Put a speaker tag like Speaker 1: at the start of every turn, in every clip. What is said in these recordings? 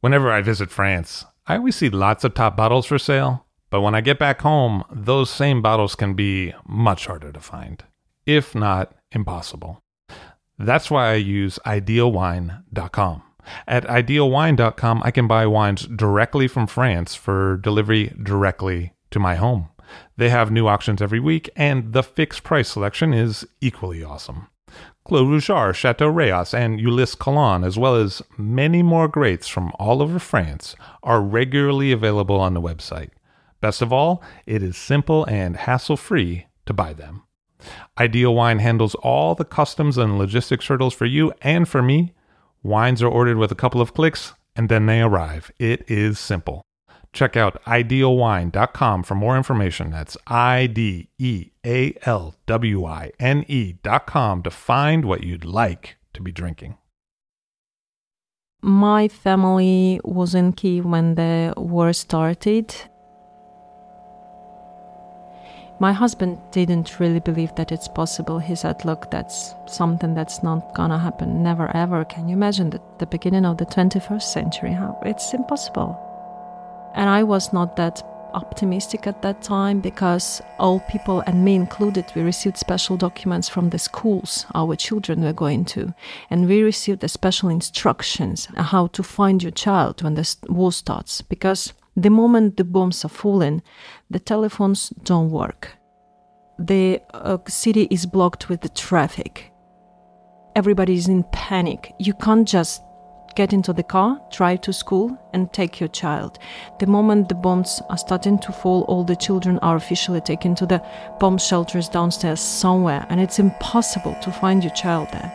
Speaker 1: Whenever I visit France, I always see lots of top bottles for sale, but when I get back home, those same bottles can be much harder to find, if not impossible. That's why I use idealwine.com. At idealwine.com, I can buy wines directly from France for delivery directly to my home. They have new auctions every week, and the fixed price selection is equally awesome. Clos Rougeard, Chateau Rayas, and Ulysse Cologne, as well as many more greats from all over France, are regularly available on the website. Best of all, it is simple and hassle-free to buy them. Ideal Wine handles all the customs and logistics hurdles for you and for me. Wines are ordered with a couple of clicks, and then they arrive. It is simple. Check out idealwine.com for more information. That's IDEALWINE.com to find what you'd like to be drinking.
Speaker 2: My family was in Kyiv when the war started. My husband didn't really believe that it's possible. He said, look, that's something that's not gonna happen. Never, ever. Can you imagine the beginning of the 21st century? It's impossible. And I was not that optimistic at that time because all people, and me included, we received special documents from the schools our children were going to. And we received the special instructions on how to find your child when the war starts. Because the moment the bombs are falling, the telephones don't work. The city is blocked with the traffic. Everybody is in panic. You can't just get into the car, drive to school, and take your child. The moment the bombs are starting to fall, all the children are officially taken to the bomb shelters downstairs somewhere, and it's impossible to find your child there.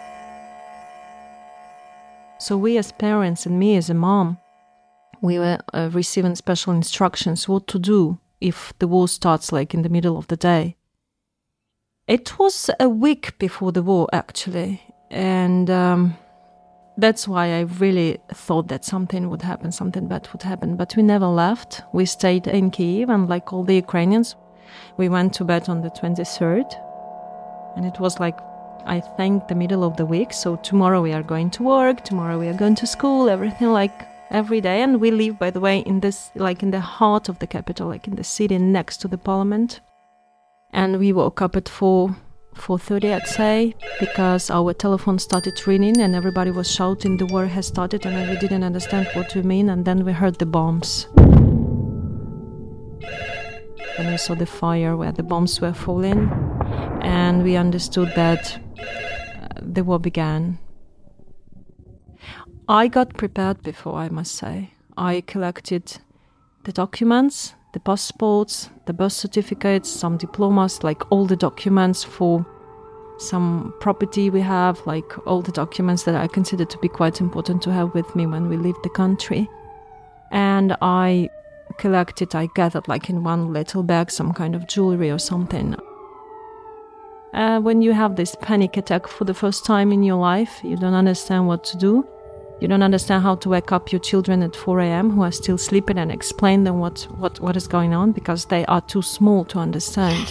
Speaker 2: So we as parents, and me as a mom, we were receiving special instructions what to do if the war starts like in the middle of the day. It was a week before the war, actually, and that's why I really thought that something would happen, something bad would happen. But we never left. We stayed in Kyiv, and like all the Ukrainians, we went to bed on the 23rd. And it was like, I think, the middle of the week. So tomorrow we are going to work, tomorrow we are going to school, everything like every day. And we live, by the way, in this, like in the heart of the capital, like in the city next to the parliament. And we woke up at 4:30, I'd say, because our telephone started ringing and everybody was shouting the war has started, and we didn't understand what we mean. And then we heard the bombs. And we saw the fire where the bombs were falling, and we understood that the war began. I got prepared before, I must say. I collected the documents, the passports, the birth certificates, some diplomas, like all the documents for some property we have, like all the documents that I consider to be quite important to have with me when we leave the country. And I gathered like in one little bag some kind of jewelry or something. When you have this panic attack for the first time in your life, you don't understand what to do. You don't understand how to wake up your children at 4 a.m. who are still sleeping and explain them what is going on, because they are too small to understand.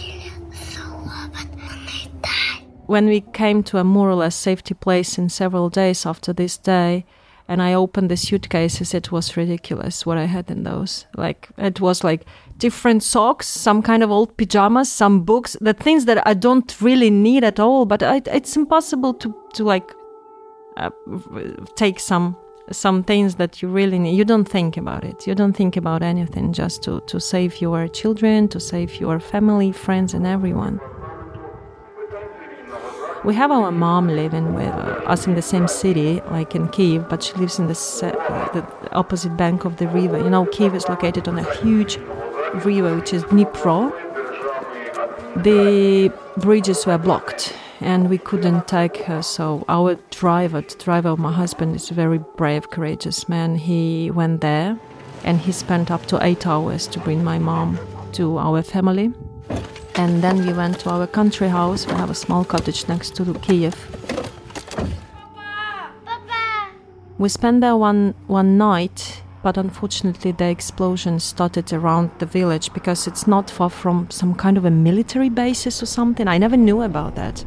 Speaker 2: When we came to a more or less safety place in several days after this day, and I opened the suitcases, it was ridiculous what I had in those. Like, it was like different socks, some kind of old pajamas, some books, the things that I don't really need at all, but it's impossible to like take some things that you really need. You don't think about it. You don't think about anything, just to save your children, to save your family, friends, and everyone. We have our mom living with us in the same city, like in Kyiv, but she lives in the opposite bank of the river. You know, Kyiv is located on a huge river, which is Dnipro. The bridges were blocked, and we couldn't take her. So our the driver of my husband, is a very brave, courageous man. He went there, and he spent up to 8 hours to bring my mom to our family. And then we went to our country house. We have a small cottage next to Kyiv. Papa. We spent there one night, but unfortunately the explosion started around the village because it's not far from some kind of a military basis or something. I never knew about that.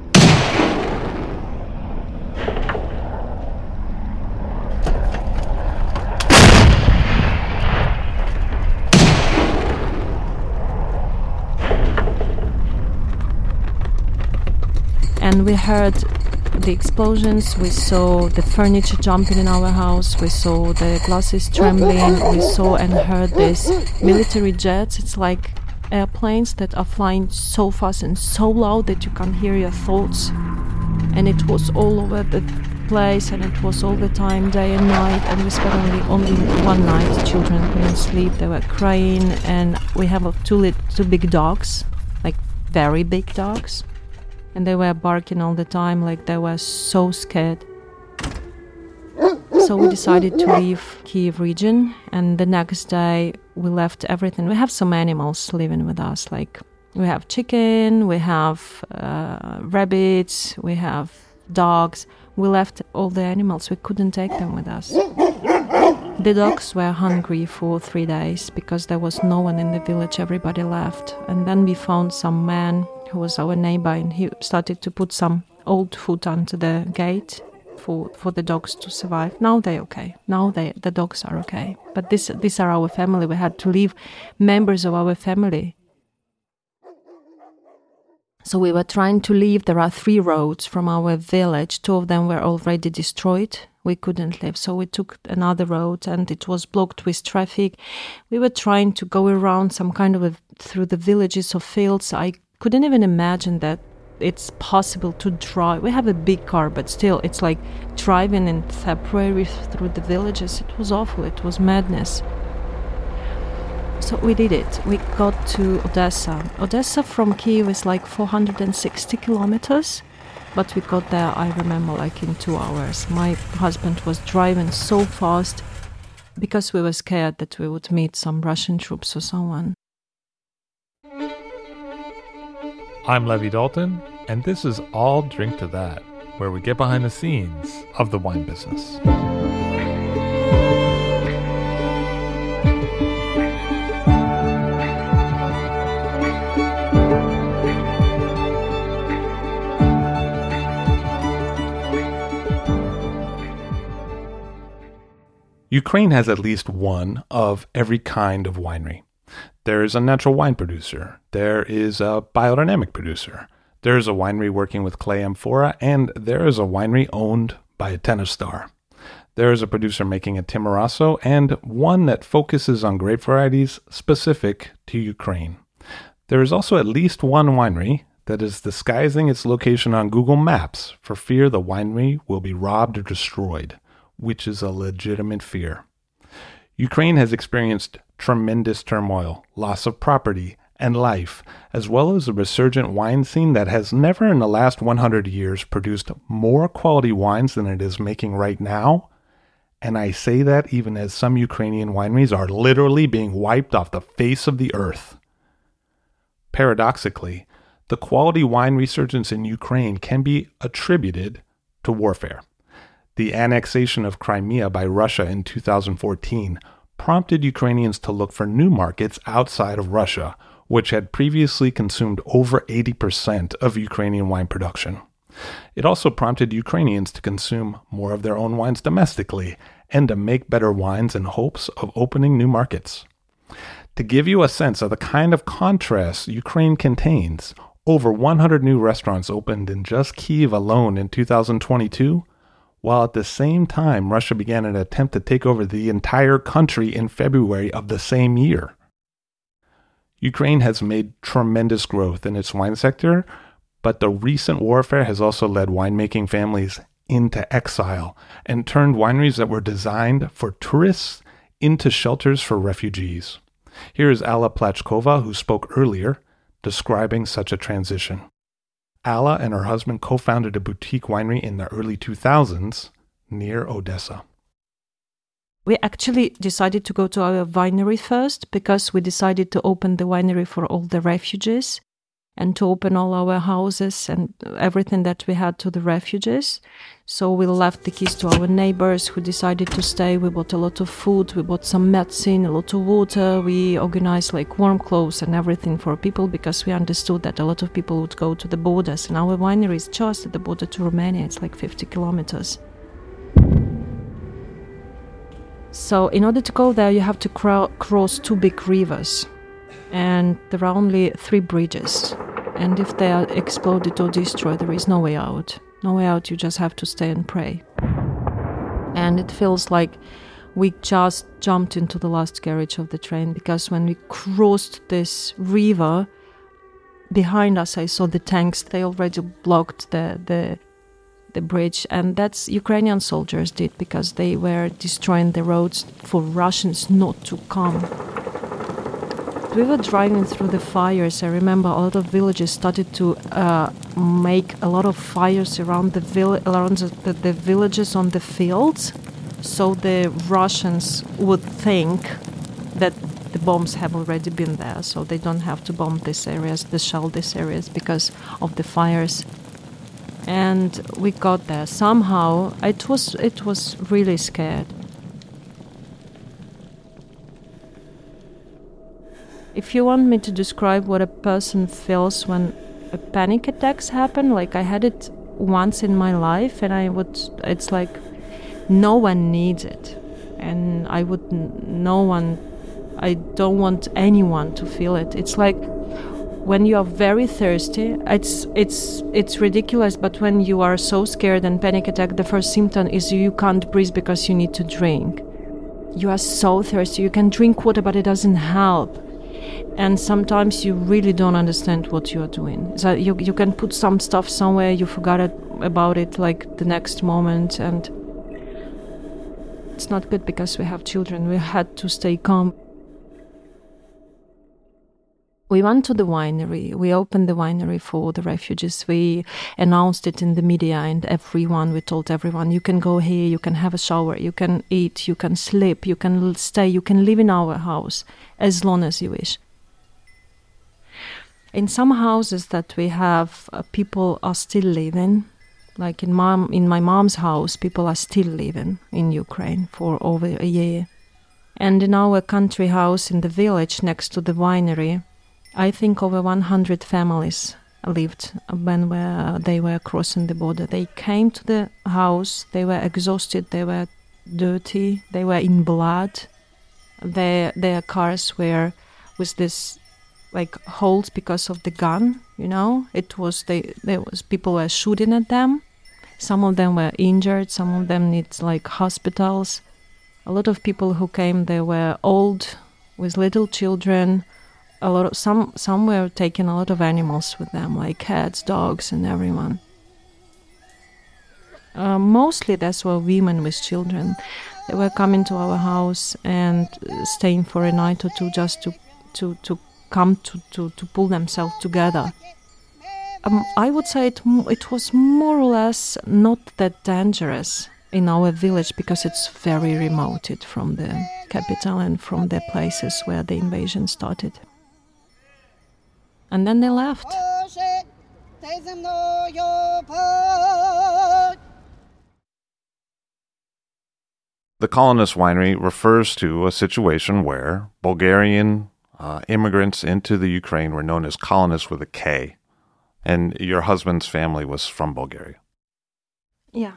Speaker 2: And we heard the explosions, we saw the furniture jumping in our house, we saw the glasses trembling, we saw and heard these military jets. It's like airplanes that are flying so fast and so loud that you can't hear your thoughts. And it was all over the place, and it was all the time, day and night, and we spent only one night. Children couldn't sleep, they were crying, and we have two big dogs, like very big dogs, and they were barking all the time, like they were so scared. So we decided to leave Kyiv region, and the next day we left everything. We have some animals living with us, like we have chicken, we have rabbits, we have dogs. We left all the animals, we couldn't take them with us. The dogs were hungry for 3 days because there was no one in the village, everybody left. And then we found some man who was our neighbor, and he started to put some old food under the gate for the dogs to survive. Now they're okay. Now the dogs are okay. But these are our family. We had to leave members of our family. So we were trying to leave. There are 3 roads from our village. 2 of them were already destroyed. We couldn't leave. So we took another road, and it was blocked with traffic. We were trying to go around some kind of through the villages or fields. I couldn't even imagine that it's possible to drive. We have a big car, but still, it's like driving in February through the villages. It was awful. It was madness. So we did it. We got to Odessa. Odessa from Kyiv is like 460 kilometers, but we got there, I remember, like in 2 hours. My husband was driving so fast because we were scared that we would meet some Russian troops or someone.
Speaker 1: I'm Levi Dalton, and this is All Drink to That, where we get behind the scenes of the wine business. Ukraine has at least one of every kind of winery. There is a natural wine producer. There is a biodynamic producer. There is a winery working with clay amphora, and there is a winery owned by a tennis star. There is a producer making a Timorasso, and one that focuses on grape varieties specific to Ukraine. There is also at least one winery that is disguising its location on Google Maps for fear the winery will be robbed or destroyed, which is a legitimate fear. Ukraine has experienced tremendous turmoil, loss of property and life, as well as a resurgent wine scene that has never in the last 100 years produced more quality wines than it is making right now. And I say that even as some Ukrainian wineries are literally being wiped off the face of the earth. Paradoxically, the quality wine resurgence in Ukraine can be attributed to warfare. The annexation of Crimea by Russia in 2014 prompted Ukrainians to look for new markets outside of Russia, which had previously consumed over 80% of Ukrainian wine production. It also prompted Ukrainians to consume more of their own wines domestically and to make better wines in hopes of opening new markets. To give you a sense of the kind of contrast Ukraine contains, over 100 new restaurants opened in just Kyiv alone in 2022, while at the same time Russia began an attempt to take over the entire country in February of the same year. Ukraine has made tremendous growth in its wine sector, but the recent warfare has also led winemaking families into exile and turned wineries that were designed for tourists into shelters for refugees. Here is Alla Plachkova, who spoke earlier, describing such a transition. Alla and her husband co-founded a boutique winery in the early 2000s near Odessa.
Speaker 2: We actually decided to go to our winery first because we decided to open the winery for all the refugees and to open all our houses and everything that we had to the refugees. So we left the keys to our neighbors who decided to stay. We bought a lot of food, we bought some medicine, a lot of water. We organized like warm clothes and everything for people because we understood that a lot of people would go to the borders. And our winery is just at the border to Romania. It's like 50 kilometers. So in order to go there, you have to cross 2 big rivers. And there are only 3 bridges. And if they are exploded or destroyed, there is no way out. No way out, you just have to stay and pray. And it feels like we just jumped into the last carriage of the train, because when we crossed this river, behind us I saw the tanks. They already blocked the bridge, and that's Ukrainian soldiers did, because they were destroying the roads for Russians not to come. We were driving through the fires. I remember a lot of villages started to make a lot of fires around the villages on the fields, so the Russians would think that the bombs have already been there, so they don't have to bomb these areas, shell these areas, because of the fires. And we got there. Somehow, it was really scared. If you want me to describe what a person feels when a panic attacks happen, like I had it once in my life, and it's like no one needs it. And I don't want anyone to feel it. It's like when you are very thirsty, it's ridiculous, but when you are so scared and panic attack, the first symptom is you can't breathe because you need to drink. You are so thirsty, you can drink water, but it doesn't help. And sometimes you really don't understand what you are doing. So you can put some stuff somewhere, you forgot about it like the next moment, and it's not good because we have children. We had to stay calm. We went to the winery. We opened the winery for the refugees. We announced it in the media, and we told everyone, you can go here, you can have a shower, you can eat, you can sleep, you can stay, you can live in our house as long as you wish. In some houses that we have, people are still living. Like in my mom's house, people are still living in Ukraine for over a year. And in our country house in the village next to the winery, I think over 100 families lived when they were crossing the border. They came to the house, they were exhausted, they were dirty, they were in blood. Their cars were with this like holes because of the gun, you know. People were shooting at them. Some of them were injured, some of them need like hospitals. A lot of people who came, they were old with little children. Some were taking a lot of animals with them, like cats, dogs, and everyone. Mostly those were women with children. They were coming to our house and staying for a night or two just to come to pull themselves together. I would say it was more or less not that dangerous in our village because it's very remote from the capital and from the places where the invasion started. And then they left.
Speaker 1: The Colonist Winery refers to a situation where Bulgarian immigrants into the Ukraine were known as colonists with a K, and your husband's family was from Bulgaria.
Speaker 2: Yeah.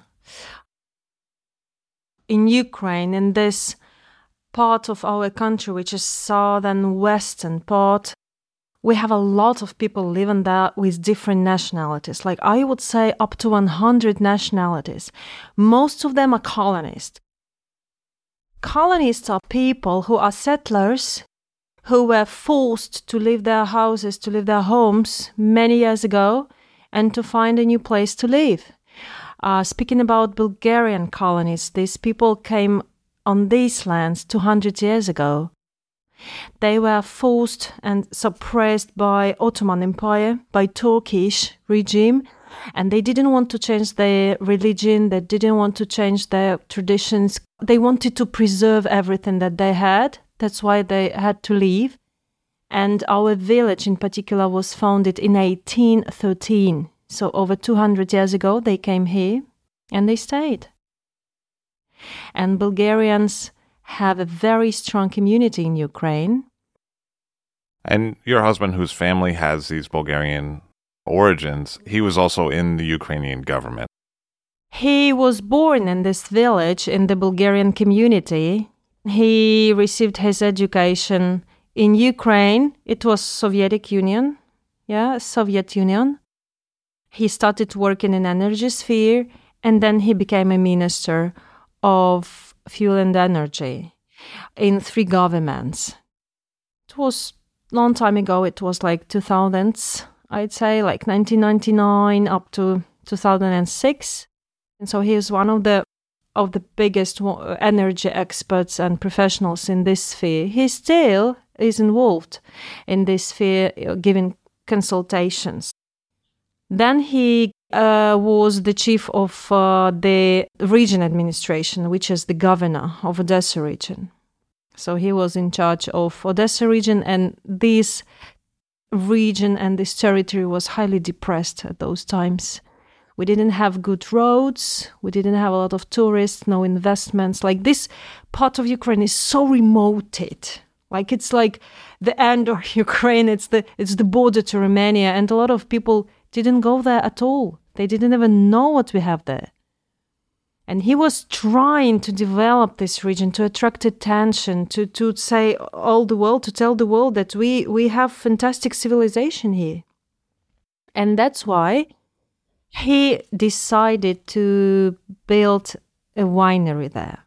Speaker 2: In Ukraine, in this part of our country, which is southern western part, we have a lot of people living there with different nationalities. Like I would say up to 100 nationalities. Most of them are colonists. Colonists are people who are settlers who were forced to leave their houses, to leave their homes many years ago and to find a new place to live. Speaking about Bulgarian colonies, these people came on these lands 200 years ago. They were forced and suppressed by Ottoman Empire, by Turkish regime, and they didn't want to change their religion, they didn't want to change their traditions. They wanted to preserve everything that they had. That's why they had to leave. And our village in particular was founded in 1813. So over 200 years ago, they came here and they stayed. And Bulgarians have a very strong community in Ukraine.
Speaker 1: And your husband, whose family has these Bulgarian origins, he was also in the Ukrainian government.
Speaker 2: He was born in this village in the Bulgarian community. He received his education in Ukraine. It was Soviet Union. Soviet Union. He started working in energy sphere, and then he became a minister of fuel and energy in 3 governments. It was a long time ago. It was like 2000s, I'd say, like 1999 up to 2006. And so he is one of the biggest energy experts and professionals in this sphere. He still is involved in this sphere, giving consultations. Then he was the chief of the region administration, which is the governor of Odessa region. So he was in charge of Odessa region, and this region and this territory was highly depressed at those times. We didn't have good roads, we didn't have a lot of tourists, no investments. Like, this part of Ukraine is so remoted. Like, it's like the end of Ukraine, it's the border to Romania, and a lot of people didn't go there at all. They didn't even know what we have there. And he was trying to develop this region, to attract attention, to say all the world, to tell the world that we have fantastic civilization here. And that's why he decided to build a winery there.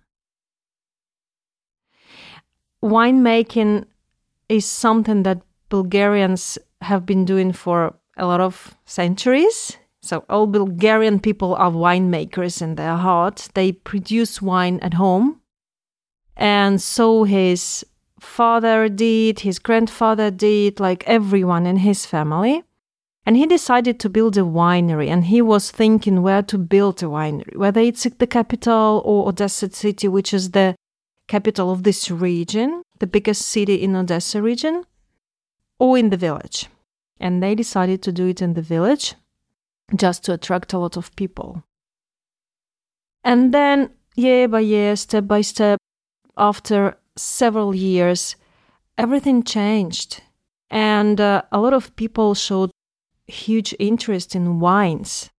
Speaker 2: Winemaking is something that Bulgarians have been doing for a lot of centuries. So all Bulgarian people are winemakers in their heart. They produce wine at home. And so his father did, his grandfather did, like everyone in his family. And he decided to build a winery. And he was thinking where to build a winery, whether it's the capital or Odessa city, which is the capital of this region, the biggest city in Odessa region, or in the village. And they decided to do it in the village, just to attract a lot of people. And then, year by year, step by step, after several years, everything changed. And a lot of people showed huge interest in wines.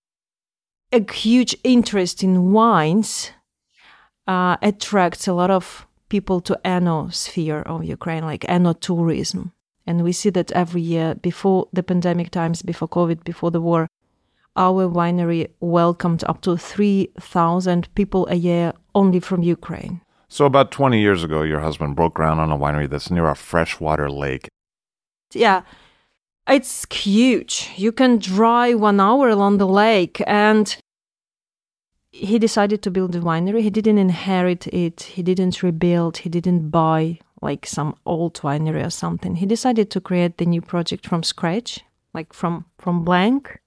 Speaker 2: A huge interest in wines attracts a lot of people to enosphere of Ukraine, like enotourism. And we see that every year, before the pandemic times, before COVID, before the war, our winery welcomed up to 3,000 people a year only from Ukraine.
Speaker 1: So about 20 years ago, your husband broke ground on a winery that's near a freshwater lake.
Speaker 2: Yeah, it's huge. You can drive 1 hour along the lake. And he decided to build a winery. He didn't inherit it. He didn't rebuild. He didn't buy like some old winery or something. He decided to create the new project from scratch, like from blank.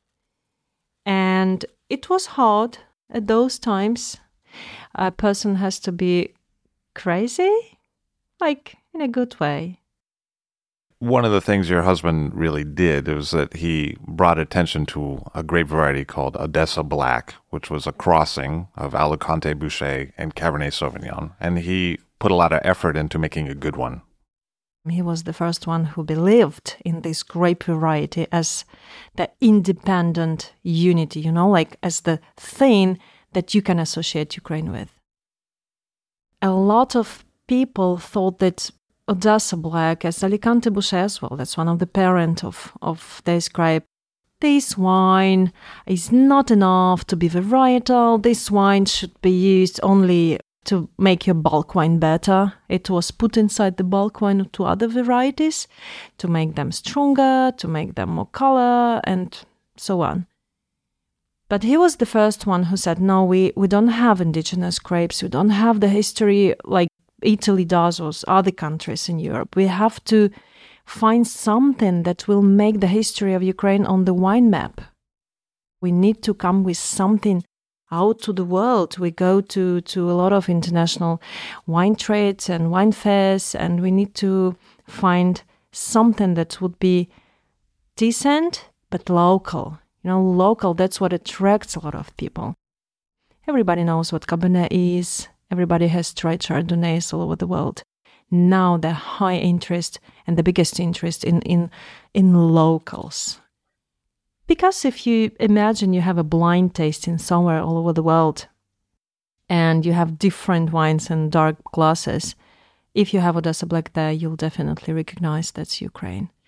Speaker 2: And it was hard at those times. A person has to be crazy, like in a good way.
Speaker 1: One of the things your husband really did was that he brought attention to a grape variety called Odessa Black, which was a crossing of Alicante Bouschet and Cabernet Sauvignon. And he put a lot of effort into making a good one.
Speaker 2: He was the first one who believed in this grape variety as the independent unity, like as the thing that you can associate Ukraine with. A lot of people thought that Odessa Black, as Alicante Bouschet as well, that's one of the parents of this grape, this wine is not enough to be varietal. This wine should be used only to make your bulk wine better. It was put inside the bulk wine to other varieties to make them stronger, to make them more color, and so on. But he was the first one who said, no, we don't have indigenous grapes. We don't have the history like Italy does or other countries in Europe. We have to find something that will make the history of Ukraine on the wine map. We need to come with something out to the world. We go to a lot of international wine trades and wine fairs, and we need to find something that would be decent but local. Local, that's what attracts a lot of people. Everybody knows what Cabernet is. Everybody has tried Chardonnays all over the world. Now the high interest and the biggest interest in locals. Because if you imagine you have a blind tasting somewhere all over the world and you have different wines and dark glasses, if you have Odessa Black there, you'll definitely recognize that's Ukraine.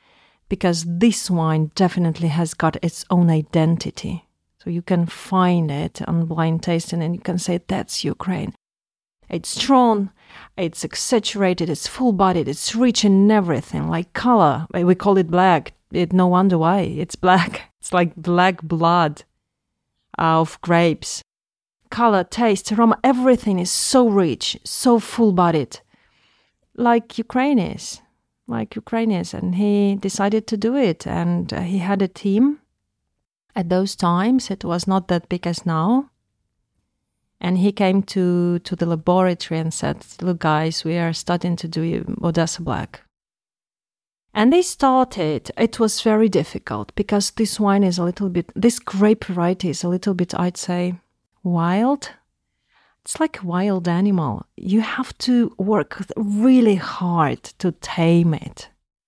Speaker 2: because this wine definitely has got its own identity. So you can find it on blind tasting and you can say, that's Ukraine. It's strong, it's exaggerated, it's full-bodied, it's rich in everything, like color. We call it black. No wonder why. It's black. It's like black blood of grapes. Color, taste, aroma, everything is so rich, so full-bodied, like Ukraine is. And he decided to do it, and he had a team. At those times, it was not that big as now. And he came to the laboratory and said, look guys, we are starting to do Odessa Black. And they started. It was very difficult because this wine is this grape variety is a little bit, I'd say, wild. It's like a wild animal. You have to work really hard to tame it.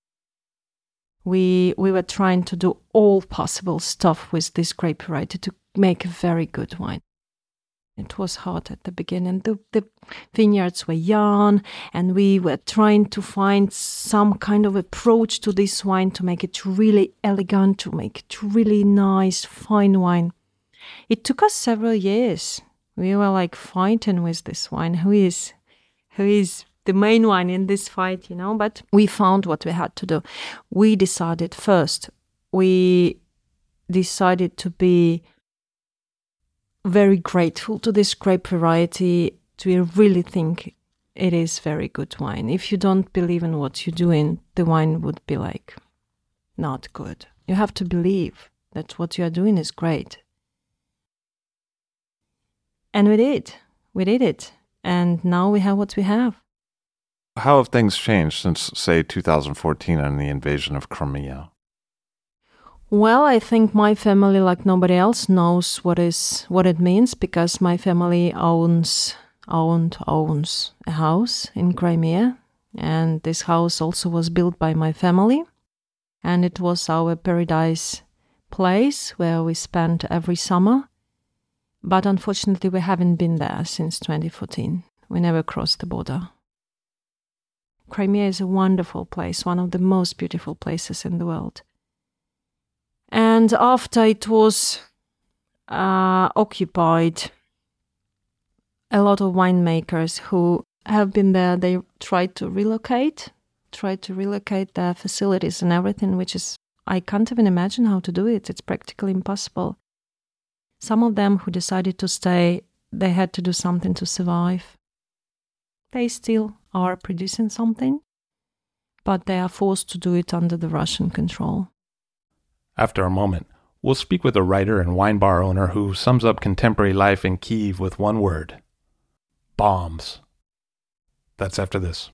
Speaker 2: We were trying to do all possible stuff with this grape variety to make a very good wine. It was hard at the beginning. The vineyards were young, and we were trying to find some kind of approach to this wine to make it really elegant, to make it really nice, fine wine. It took us several years. We were like fighting with this wine. Who is the main one in this fight, but we found what we had to do. We decided to be very grateful to this grape variety. We really think it is very good wine. If you don't believe in what you're doing, the wine would be like not good. You have to believe that what you are doing is great. And we did it. And now we have what we have.
Speaker 1: How have things changed since, say, 2014 and the invasion of Crimea?
Speaker 2: Well, I think my family, like nobody else, knows what it means, because my family owns a house in Crimea, and this house also was built by my family, and it was our paradise place where we spent every summer. But unfortunately, we haven't been there since 2014. We never crossed the border. Crimea is a wonderful place, one of the most beautiful places in the world. And after it was occupied, a lot of winemakers who have been there, they tried to relocate their facilities and everything, which is, I can't even imagine how to do it. It's practically impossible. Some of them who decided to stay, they had to do something to survive. They still are producing something, but they are forced to do it under the Russian control.
Speaker 1: After a moment, we'll speak with a writer and wine bar owner who sums up contemporary life in Kyiv with one word: bombs. That's after this.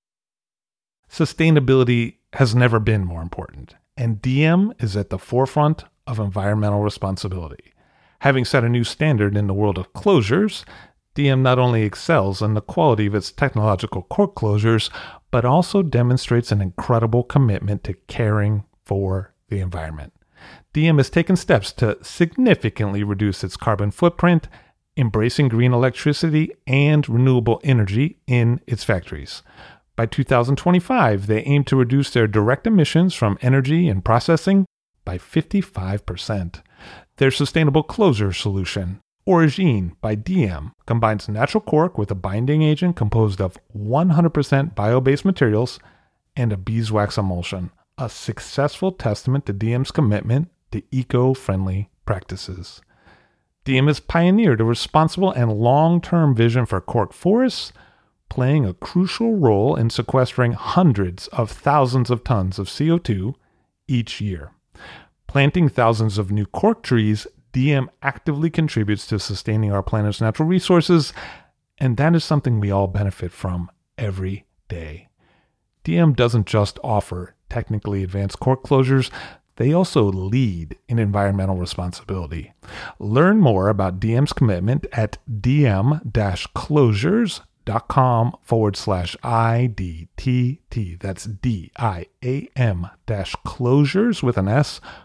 Speaker 1: Sustainability has never been more important, and Diem is at the forefront of environmental responsibility. Having set a new standard in the world of closures, Diem not only excels in the quality of its technological cork closures, but also demonstrates an incredible commitment to caring for the environment. Diem has taken steps to significantly reduce its carbon footprint, embracing green electricity and renewable energy in its factories. By 2025, they aim to reduce their direct emissions from energy and processing by 55%. Their sustainable closure solution, Origine by Diem, combines natural cork with a binding agent composed of 100% bio-based materials and a beeswax emulsion, a successful testament to Diem's commitment to eco-friendly practices. Diem has pioneered a responsible and long-term vision for cork forests, playing a crucial role in sequestering hundreds of thousands of tons of CO2 each year. Planting thousands of new cork trees, Diem actively contributes to sustaining our planet's natural resources, and that is something we all benefit from every day. Diem doesn't just offer technically advanced cork closures, they also lead in environmental responsibility. Learn more about Diem's commitment at diem-closures.com/IDTT. That's DIAM-closures with an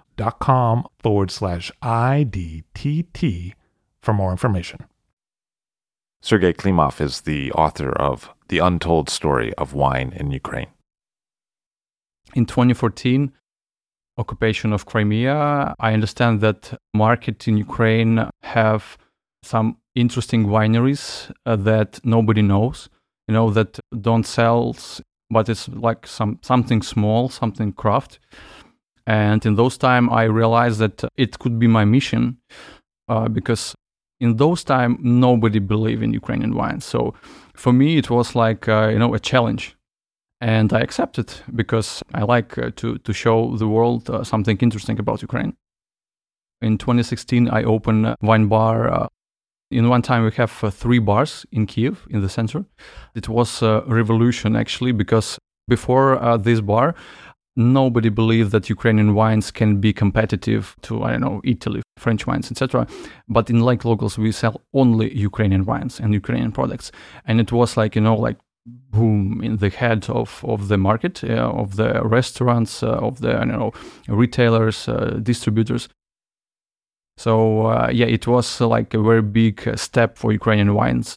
Speaker 1: S.com/IDTT for more information. Sergei Klimov is the author of The Untold Story of Wine in Ukraine.
Speaker 3: In 2014, occupation of Crimea, I understand that market in Ukraine have some interesting wineries that nobody knows, that don't sell, but it's like something small, something craft. And in those time, I realized that it could be my mission because in those time, nobody believed in Ukrainian wine. So for me, it was like, a challenge. And I accepted because I like to show the world something interesting about Ukraine. In 2016, I opened a wine bar. In one time, we have 3 bars in Kiev, in the center. It was a revolution, actually, because before this bar, nobody believed that Ukrainian wines can be competitive to, Italy, French wines, etc. But in Like Locals, we sell only Ukrainian wines and Ukrainian products. And it was like, boom in the head of the market, of the restaurants, of the, retailers, distributors. So, it was like a very big step for Ukrainian wines.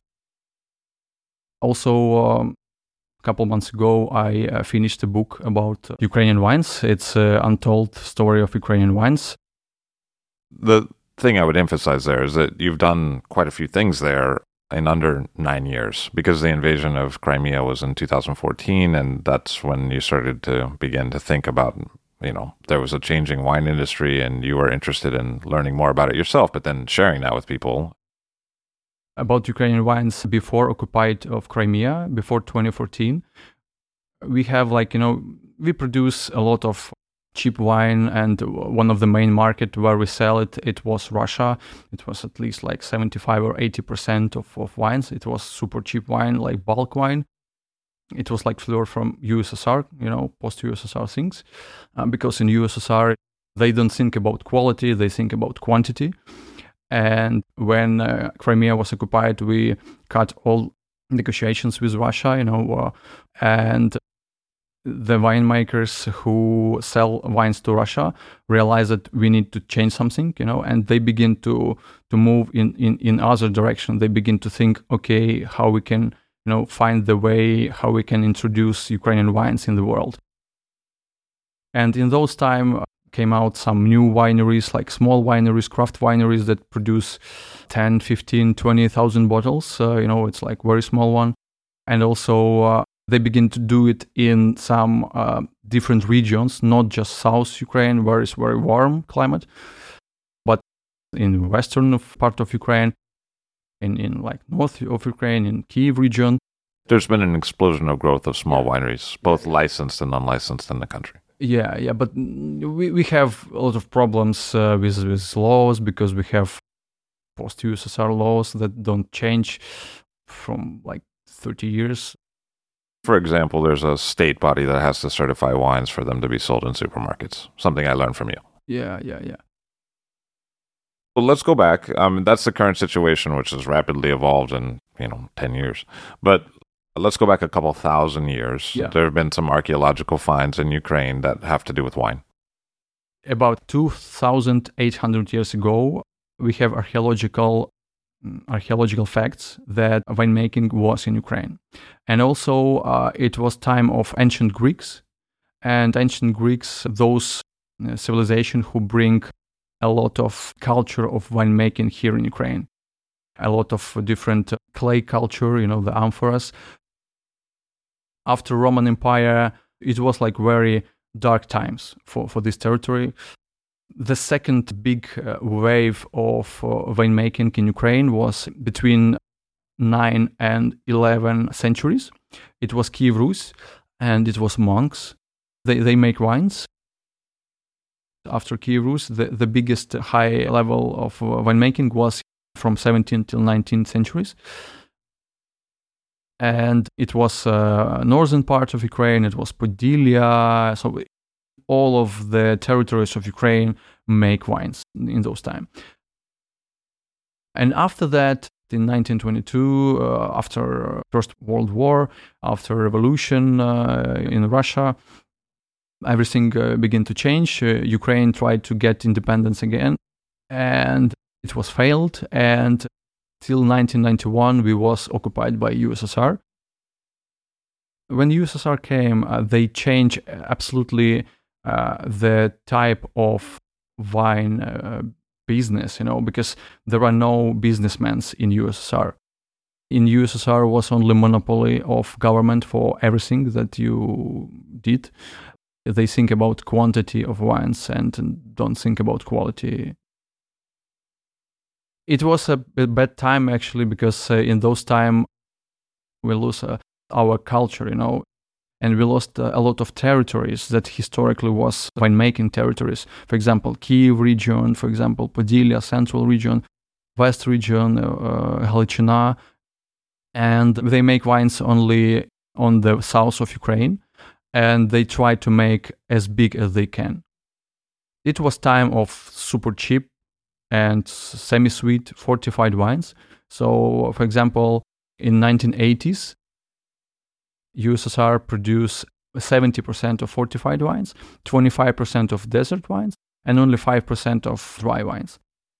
Speaker 3: Also, a couple months ago, I finished a book about Ukrainian wines. It's an untold story of Ukrainian wines.
Speaker 1: The thing I would emphasize there is that you've done quite a few things there in under 9 years, because the invasion of Crimea was in 2014, and that's when you started to begin to think about, there was a changing wine industry and you were interested in learning more about it yourself, but then sharing that with people.
Speaker 3: About Ukrainian wines before occupied of Crimea, before 2014, we have we produce a lot of cheap wine, and one of the main market where we sell it was Russia. It was at least like 75 or 80% of wines. It was super cheap wine, like bulk wine. It was like flour from USSR, post-USSR things, because in USSR, they don't think about quality, they think about quantity. And when Crimea was occupied, we cut all negotiations with Russia, and the winemakers who sell wines to Russia realize that we need to change something, and they begin to move in other direction. They begin to think, okay, how we can, find the way how we can introduce Ukrainian wines in the world. And in those time came out some new wineries, like small wineries, craft wineries that produce 10, 15, 20,000 bottles. It's like very small one. And also they begin to do it in some different regions, not just South Ukraine, where it's very warm climate, but in western part of Ukraine, in like north of Ukraine, in Kyiv region.
Speaker 1: There's been an explosion of growth of small wineries, both licensed and unlicensed in the country.
Speaker 3: Yeah, but we have a lot of problems with laws, because we have post-USSR laws that don't change from like 30 years.
Speaker 1: For example, there's a state body that has to certify wines for them to be sold in supermarkets, something I learned from you.
Speaker 3: Yeah.
Speaker 1: Well, let's go back. That's the current situation, which has rapidly evolved in, 10 years. But let's go back a couple thousand years.
Speaker 3: Yeah.
Speaker 1: There have been some archaeological finds in Ukraine that have to do with wine.
Speaker 3: About 2,800 years ago, we have archaeological facts that winemaking was in Ukraine. And also, it was time of ancient Greeks. And ancient Greeks, those civilization who bring a lot of culture of winemaking here in Ukraine. A lot of different clay culture, the amphoras. After Roman Empire, it was like very dark times for this territory. The second big wave of winemaking in Ukraine was between 9 and 11 centuries. It was Kiev Rus, and it was monks. They make wines. After Kiev Rus, the biggest high level of winemaking was from 17th till 19th centuries. And it was northern part of Ukraine, it was Podylia, so all of the territories of Ukraine make wines in those time. And after that, in 1922, after First World War, after revolution in Russia, everything began to change. Ukraine tried to get independence again, and it was failed. And till 1991, we was occupied by USSR. When USSR came, they changed absolutely the type of wine business, because there are no businessmen in USSR. In USSR was only monopoly of government for everything that you did. They think about quantity of wines and don't think about quality. It was a bad time actually, because in those time we lose our culture, and we lost a lot of territories that historically was winemaking territories. For example, Kyiv region, for example, Podylia, Central region, West region, Galiciana, and they make wines only on the south of Ukraine, and they try to make as big as they can. It was time of super cheap and semi-sweet fortified wines. So, for example, in 1980s, USSR produced 70% of fortified wines, 25% of desert wines, and only 5% of dry wines.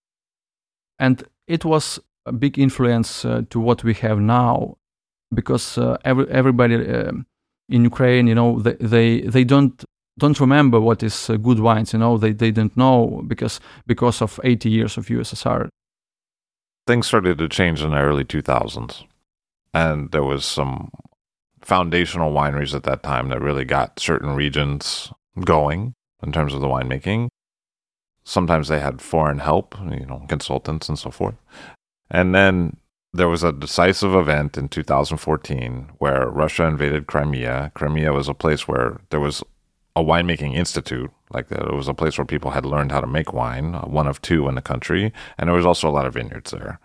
Speaker 3: And it was a big influence to what we have now, because everybody in Ukraine, they don't remember what is good wines. They don't know because of 80 years of USSR.
Speaker 1: Things started to change in the early 2000s, and there was some foundational wineries at that time that really got certain regions going in terms of the winemaking. Sometimes they had foreign help, consultants and so forth. And then there was a decisive event in 2014 where Russia invaded Crimea. Crimea was a place where there was a winemaking institute, it was a place where people had learned how to make wine, one of two in the country, and there was also a lot of vineyards there.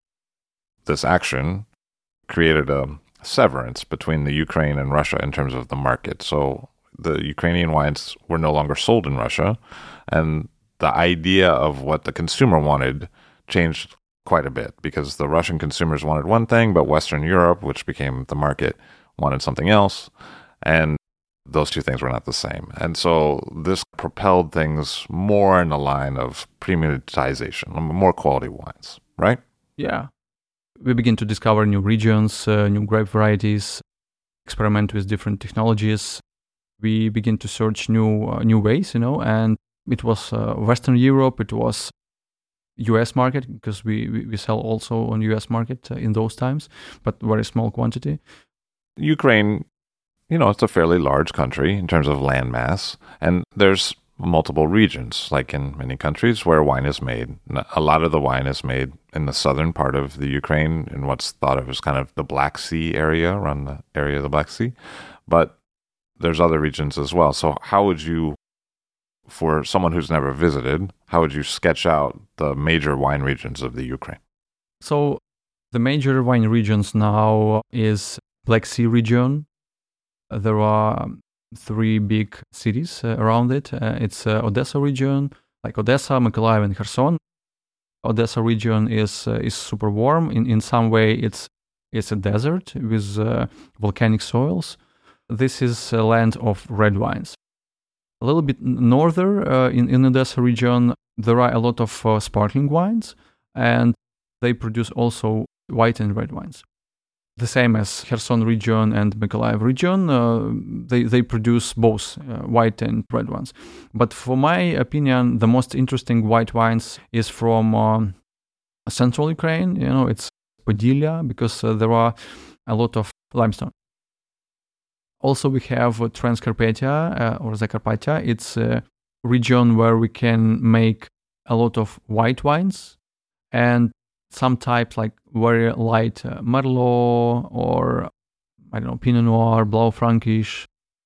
Speaker 1: This action created a severance between the Ukraine and Russia in terms of the market. So the Ukrainian wines were no longer sold in Russia, and the idea of what the consumer wanted changed quite a bit, because the Russian consumers wanted one thing, but Western Europe, which became the market, wanted something else, and those two things were not the same. And so this propelled things more in the line of premiumization, more quality wines, right?
Speaker 3: Yeah. We begin to discover new regions, new grape varieties, experiment with different technologies. We begin to search new ways, and it was Western Europe, it was US market, because we sell also on US market in those times, but very small quantity.
Speaker 1: Ukraine, it's a fairly large country in terms of land mass, and there's multiple regions, like in many countries, where wine is made. A lot of the wine is made in the southern part of the Ukraine, in what's thought of as kind of the Black Sea area, around the area of the Black Sea. But there's other regions as well. So how would you, for someone who's never visited, how would you sketch out the major wine regions of the Ukraine?
Speaker 3: So the major wine regions now is Black Sea region. There are 3 big cities around it. It's Odessa region, like Odessa, Mykolaiv, and Kherson. Odessa region is super warm. In some way, it's a desert with volcanic soils. This is a land of red wines. A little bit northern in Odessa region, there are a lot of sparkling wines, and they produce also white and red wines. The same as Kherson region and Mykolaiv region, they produce both white and red ones. But for my opinion, the most interesting white wines is from central Ukraine. It's Podylia, because there are a lot of limestone. Also, we have Transcarpathia or Zakarpattia. It's a region where we can make a lot of white wines, and some types like very light Merlot or, Pinot Noir, Blaufränkisch.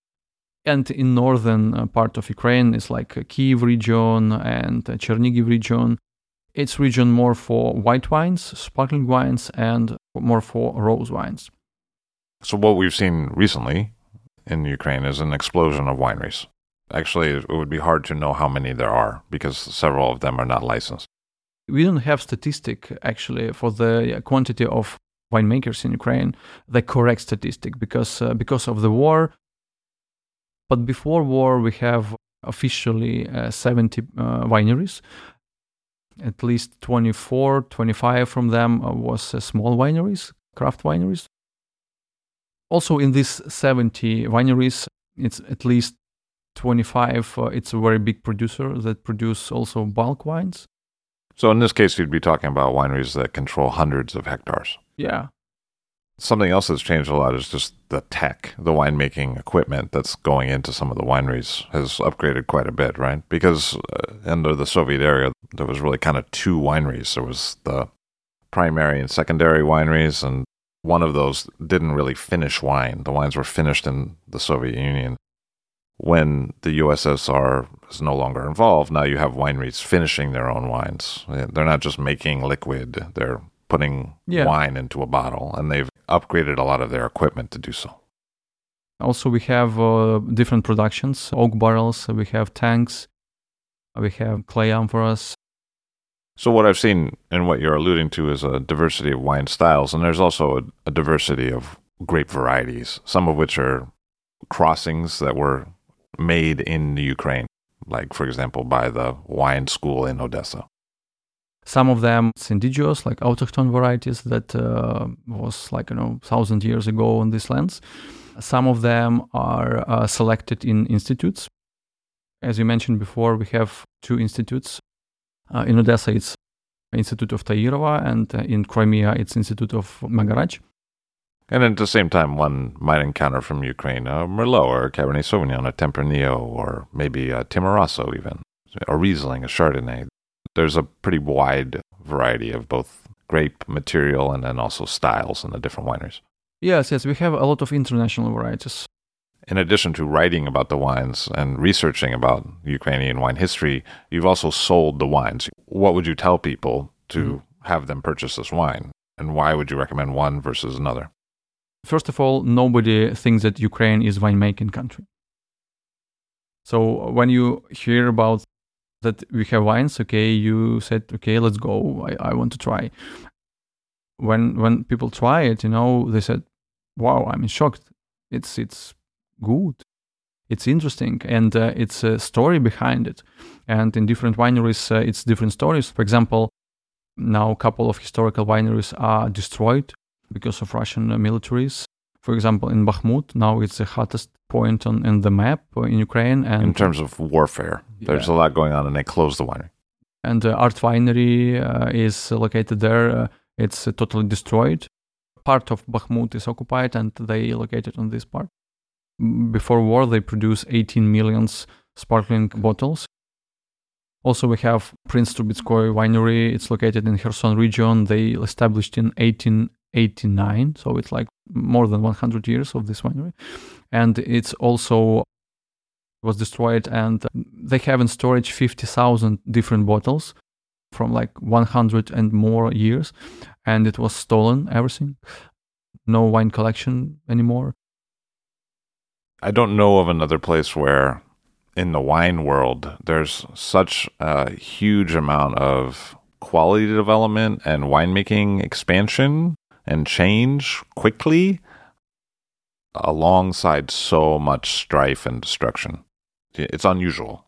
Speaker 3: And in northern part of Ukraine, it's like Kyiv region and Chernigiv region. It's region more for white wines, sparkling wines, and more for rose wines.
Speaker 1: So what we've seen recently in Ukraine is an explosion of wineries. Actually, it would be hard to know how many there are, because several of them are not licensed.
Speaker 3: We don't have statistic actually for the quantity of winemakers in Ukraine, the correct statistic, because of the war. But before war, we have officially 70 wineries. At least 24, 25 from them was small wineries, craft wineries. Also in these 70 wineries, it's at least 25, it's a very big producer that produce also bulk wines.
Speaker 4: So in this case, you'd be talking about wineries that control hundreds of hectares.
Speaker 3: Yeah.
Speaker 4: Something else that's changed a lot is just the tech, the winemaking equipment that's going into some of the wineries has upgraded quite a bit, right? Because under the Soviet era, there was really kind of two wineries. There was the primary and secondary wineries, and one of those didn't really finish wine. The wines were finished in the Soviet Union. When the USSR is no longer involved, now you have wineries finishing their own wines. They're not just making liquid, they're putting wine into a bottle, and they've upgraded a lot of their equipment to do so.
Speaker 3: Also, we have different productions, oak barrels, we have tanks, we have clay amphoras.
Speaker 4: So what I've seen and what you're alluding to is a diversity of wine styles, and there's also a diversity of grape varieties, some of which are crossings that were made in the Ukraine, like, for example, by the wine school in Odessa.
Speaker 3: Some of them it's indigenous, like autochthon varieties that was 1,000 years ago on these lands. Some of them are selected in institutes. As you mentioned before, we have two institutes. In Odessa, it's Institute of Tairova, and in Crimea, it's Institute of Magarach.
Speaker 4: And at the same time, one might encounter from Ukraine a Merlot or a Cabernet Sauvignon, a Tempranillo, or maybe a Timorasso even, a Riesling, a Chardonnay. There's a pretty wide variety of both grape material and then also styles in the different wineries.
Speaker 3: Yes, we have a lot of international varieties.
Speaker 4: In addition to writing about the wines and researching about Ukrainian wine history, you've also sold the wines. What would you tell people to have them purchase this wine? And why would you recommend one versus another?
Speaker 3: First of all, nobody thinks that Ukraine is winemaking country. So when you hear about that we have wines, okay, you said, okay, let's go. I want to try. When people try it, they said, wow, I'm shocked. It's good. It's interesting, and it's a story behind it. And in different wineries, it's different stories. For example, now a couple of historical wineries are destroyed because of Russian militaries. For example, in Bakhmut, now it's the hottest point on the map in Ukraine. And
Speaker 4: in terms of warfare, there's a lot going on, and they closed the winery.
Speaker 3: And Art Winery is located there. It's totally destroyed. Part of Bakhmut is occupied, and they located on this part. Before war, they produced 18 million sparkling bottles. Also, we have Prince Trubetskoy Winery. It's located in Kherson region. They established in 1889, so it's like more than 100 years of this winery. And it's also was destroyed, and they have in storage 50,000 different bottles from 100 and more years, and it was stolen, everything. No wine collection anymore.
Speaker 4: I don't know of another place where in the wine world there's such a huge amount of quality development and winemaking expansion and change quickly alongside so much strife and destruction. It's unusual.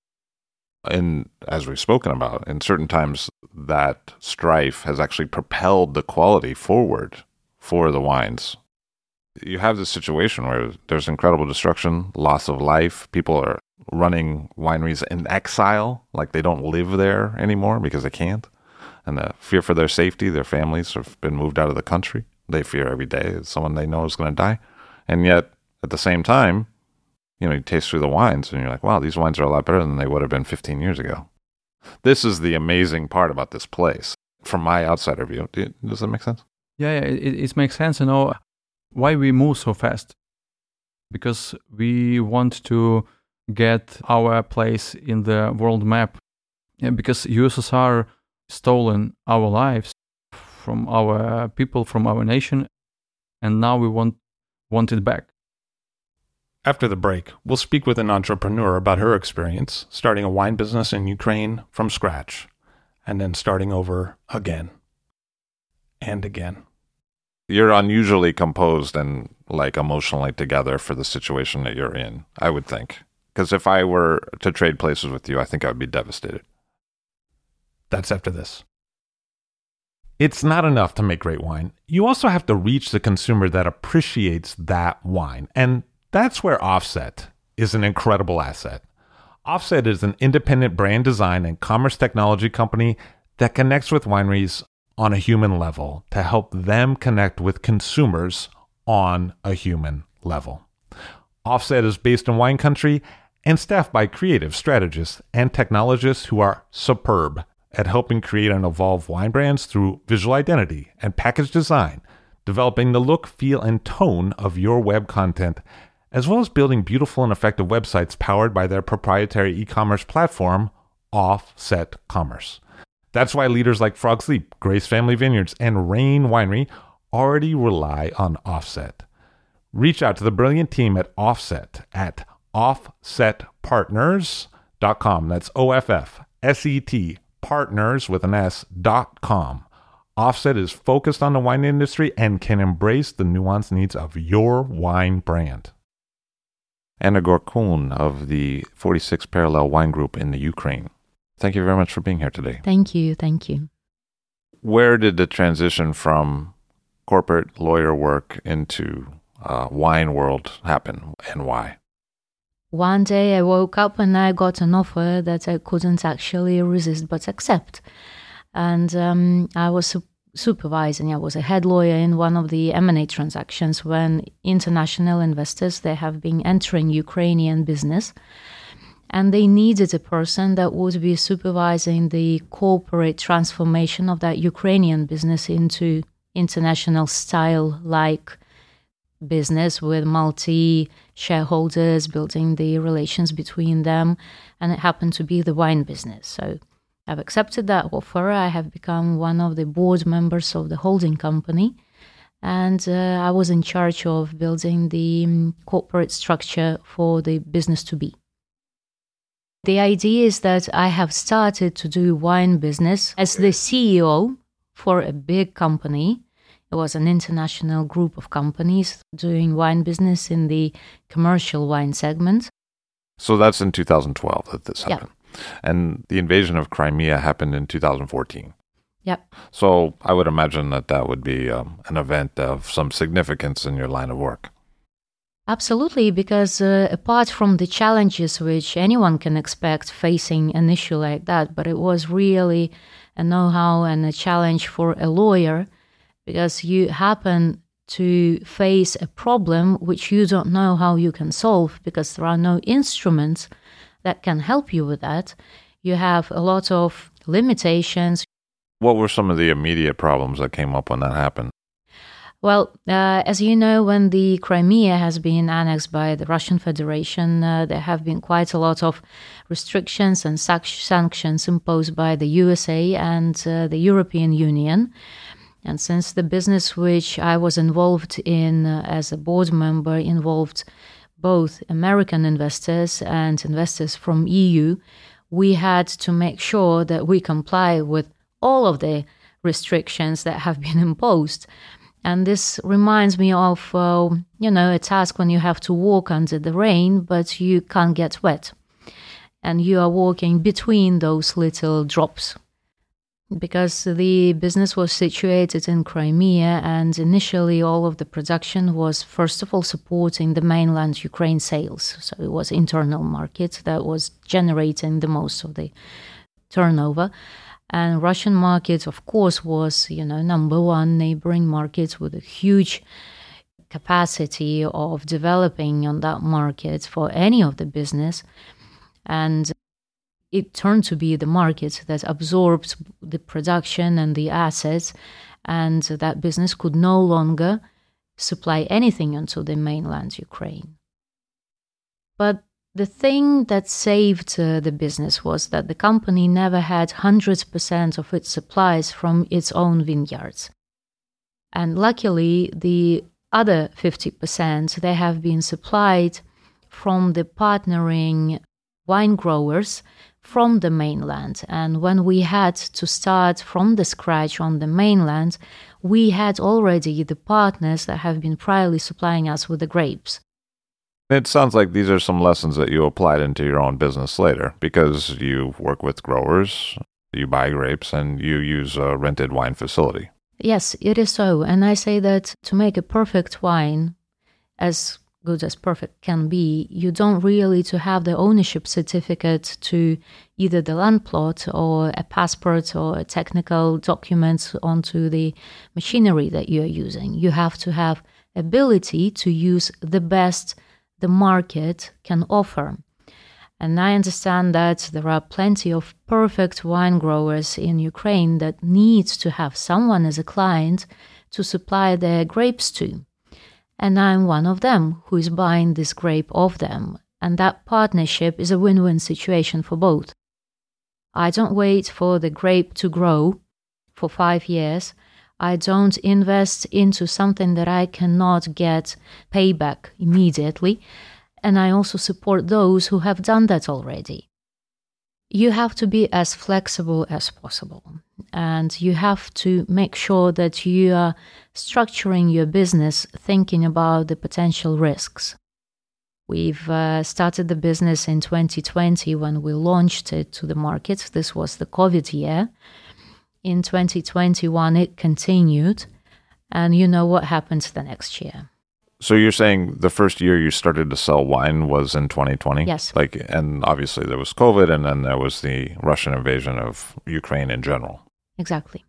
Speaker 4: And as we've spoken about, in certain times that strife has actually propelled the quality forward for the wines. You have this situation where there's incredible destruction, loss of life. People are running wineries in exile, like they don't live there anymore because they can't. And the fear for their safety, their families have been moved out of the country. They fear every day that someone they know is going to die. And yet, at the same time, you taste through the wines and you're like, wow, these wines are a lot better than they would have been 15 years ago. This is the amazing part about this place. From my outsider view, does that make sense?
Speaker 3: Yeah, it makes sense, why we move so fast. Because we want to get our place in the world map. Yeah, because USSR stolen our lives from our people, from our nation, and now we want it back.
Speaker 1: After the break, we'll speak with an entrepreneur about her experience starting a wine business in Ukraine from scratch, and then starting over again and again.
Speaker 4: You're unusually composed and emotionally together for the situation that you're in, I would think. Because if I were to trade places with you, I think I would be devastated.
Speaker 1: That's after this. It's not enough to make great wine. You also have to reach the consumer that appreciates that wine. And that's where Offset is an incredible asset. Offset is an independent brand design and commerce technology company that connects with wineries on a human level to help them connect with consumers on a human level. Offset is based in wine country and staffed by creative strategists and technologists who are superb at helping create and evolve wine brands through visual identity and package design, developing the look, feel, and tone of your web content, as well as building beautiful and effective websites powered by their proprietary e-commerce platform, Offset Commerce. That's why leaders like Frog Sleep, Grace Family Vineyards, and Rain Winery already rely on Offset. Reach out to the brilliant team at Offset at offsetpartners.com. That's OFFSET partners with an S.com. Offset is focused on the wine industry and can embrace the nuanced needs of your wine brand.
Speaker 4: Anna Gorkun of the 46 Parallel Wine Group in the Ukraine. Thank you very much for being here today.
Speaker 5: Thank you. Thank you.
Speaker 4: Where did the transition from corporate lawyer work into wine world happen, and why?
Speaker 5: One day I woke up and I got an offer that I couldn't actually resist but accept. And I was supervising, I was a head lawyer in one of the M&A transactions when international investors, they have been entering Ukrainian business. And they needed a person that would be supervising the corporate transformation of that Ukrainian business into international style like business with multi-shareholders, building the relations between them, and it happened to be the wine business. So I've accepted that offer. I have become one of the board members of the holding company, and I was in charge of building the corporate structure for the business to be. The idea is that I have started to do wine business as the CEO for a big company. It was an international group of companies doing wine business in the commercial wine segment.
Speaker 4: So that's in 2012 that this happened. Yeah. And the invasion of Crimea happened in 2014.
Speaker 5: Yep.
Speaker 4: So I would imagine that would be an event of some significance in your line of work.
Speaker 5: Absolutely, because apart from the challenges which anyone can expect facing an issue like that, but it was really a know-how and a challenge for a lawyer, because you happen to face a problem which you don't know how you can solve because there are no instruments that can help you with that. You have a lot of limitations.
Speaker 4: What were some of the immediate problems that came up when that happened?
Speaker 5: Well, as you know, when the Crimea has been annexed by the Russian Federation, there have been quite a lot of restrictions and sanctions imposed by the USA and the European Union. And since the business which I was involved in as a board member involved both American investors and investors from EU, we had to make sure that we comply with all of the restrictions that have been imposed. And this reminds me of, a task when you have to walk under the rain, but you can't get wet. And you are walking between those little drops. Because the business was situated in Crimea, and initially all of the production was, first of all, supporting the mainland Ukraine sales. So it was internal market that was generating the most of the turnover. And Russian market, of course, was, number one neighboring market with a huge capacity of developing on that market for any of the business. And it turned to be the market that absorbed the production and the assets, and that business could no longer supply anything into the mainland Ukraine. But the thing that saved the business was that the company never had 100% of its supplies from its own vineyards. And luckily, the other 50%, they have been supplied from the partnering wine growers from the mainland. And when we had to start from the scratch on the mainland, we had already the partners that have been priorly supplying us with the grapes.
Speaker 4: It sounds like these are some lessons that you applied into your own business later, because you work with growers, you buy grapes, and you use a rented wine facility.
Speaker 5: Yes, it is so. And I say that to make a perfect wine, as good as perfect can be, you don't really to have the ownership certificate to either the land plot or a passport or a technical document onto the machinery that you are using. You have to have ability to use the best the market can offer. And I understand that there are plenty of perfect wine growers in Ukraine that need to have someone as a client to supply their grapes to. And I'm one of them who is buying this grape of them. And that partnership is a win-win situation for both. I don't wait for the grape to grow for 5 years. I don't invest into something that I cannot get payback immediately. And I also support those who have done that already. You have to be as flexible as possible. And you have to make sure that you are structuring your business thinking about the potential risks. We've started the business in 2020 when we launched it to the market. This was the COVID year. In 2021, it continued. And you know what happened the next year.
Speaker 4: So you're saying the first year you started to sell wine was in 2020?
Speaker 5: Yes.
Speaker 4: And obviously there was COVID, and then there was the Russian invasion of Ukraine in general.
Speaker 5: Exactly.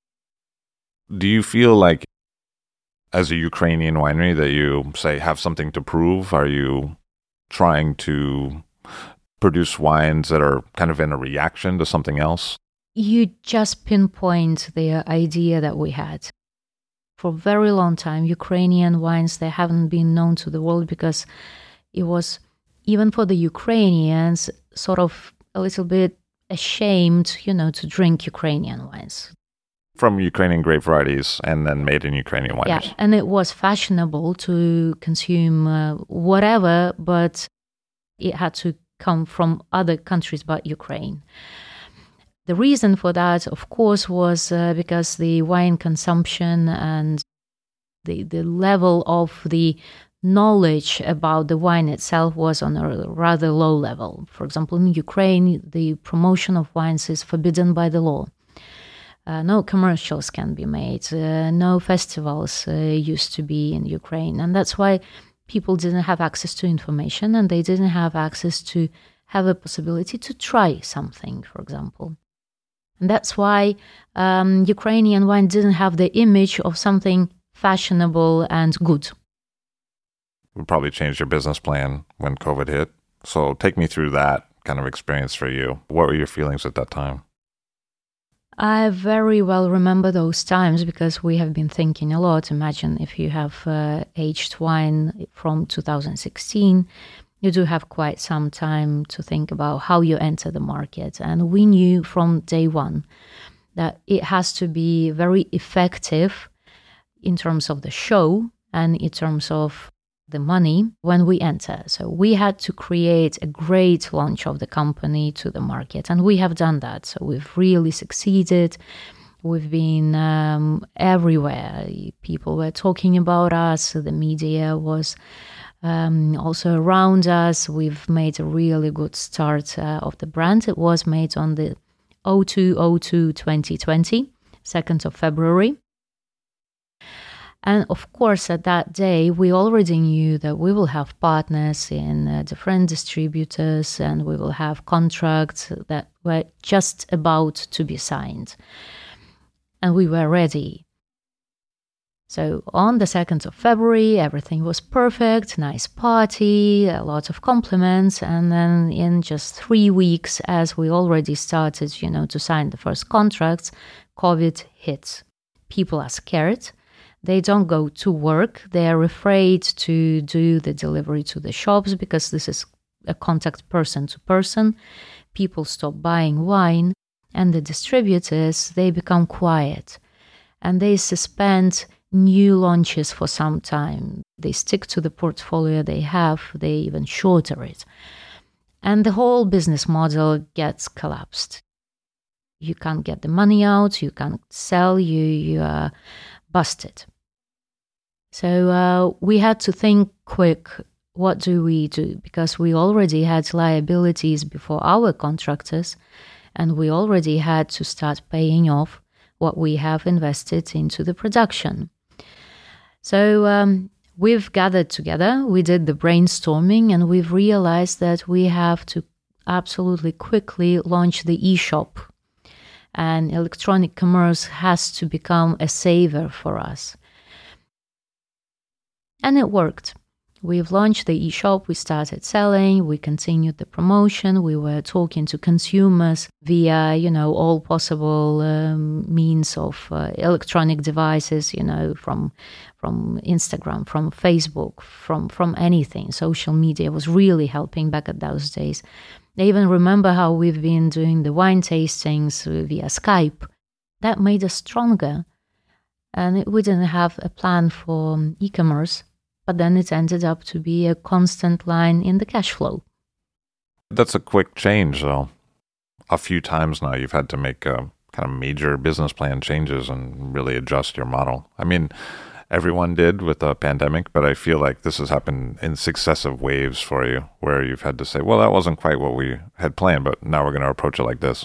Speaker 4: Do you feel like, as a Ukrainian winery, that you, say, have something to prove? Are you trying to produce wines that are kind of in a reaction to something else?
Speaker 5: You just pinpoint the idea that we had. For a very long time, Ukrainian wines, they haven't been known to the world because it was, even for the Ukrainians, sort of a little bit ashamed, to drink Ukrainian wines.
Speaker 4: From Ukrainian grape varieties and then made in Ukrainian wineries.
Speaker 5: Yeah, and it was fashionable to consume whatever, but it had to come from other countries but Ukraine. The reason for that, of course, was because the wine consumption and the level of the knowledge about the wine itself was on a rather low level. For example, in Ukraine, the promotion of wines is forbidden by the law. No commercials can be made. No festivals used to be in Ukraine. And that's why people didn't have access to information, and they didn't have access to have a possibility to try something, for example. And that's why Ukrainian wine didn't have the image of something fashionable and good.
Speaker 4: Would probably change your business plan when COVID hit. So take me through that kind of experience for you. What were your feelings at that time?
Speaker 5: I very well remember those times because we have been thinking a lot. Imagine if you have aged wine from 2016, you do have quite some time to think about how you enter the market. And we knew from day one that it has to be very effective in terms of the show and in terms of the money when we enter. So we had to create a great launch of the company to the market. And we have done that. So we've really succeeded. We've been everywhere. People were talking about us. The media was also around us. We've made a really good start of the brand. It was made on the 02/02/2020, 2nd of February. And of course, at that day, we already knew that we will have partners in different distributors, and we will have contracts that were just about to be signed. And we were ready. So on the 2nd of February, everything was perfect, nice party, a lot of compliments. And then in just 3 weeks, as we already started, to sign the first contracts, COVID hits. People are scared. They don't go to work. They are afraid to do the delivery to the shops because this is a contact person to person. People stop buying wine, and the distributors, they become quiet. And they suspend new launches for some time. They stick to the portfolio they have. They even shorter it. And the whole business model gets collapsed. You can't get the money out. You can't sell. You are busted. So we had to think quick, what do we do? Because we already had liabilities before our contractors, and we already had to start paying off what we have invested into the production. So we've gathered together, we did the brainstorming, and we've realized that we have to absolutely quickly launch the e-shop. And electronic commerce has to become a saver for us. And it worked. We've launched the e-shop, we started selling, we continued the promotion, we were talking to consumers via, all possible means of electronic devices, from Instagram, from Facebook, from anything. Social media was really helping back at those days. I even remember how we've been doing the wine tastings via Skype. That made us stronger. And we didn't have a plan for e-commerce, but then it ended up to be a constant line in the cash flow.
Speaker 4: That's a quick change, though. A few times now you've had to make kind of major business plan changes and really adjust your model. I mean, everyone did with the pandemic, but I feel like this has happened in successive waves for you, where you've had to say, well, that wasn't quite what we had planned, but now we're going to approach it like this.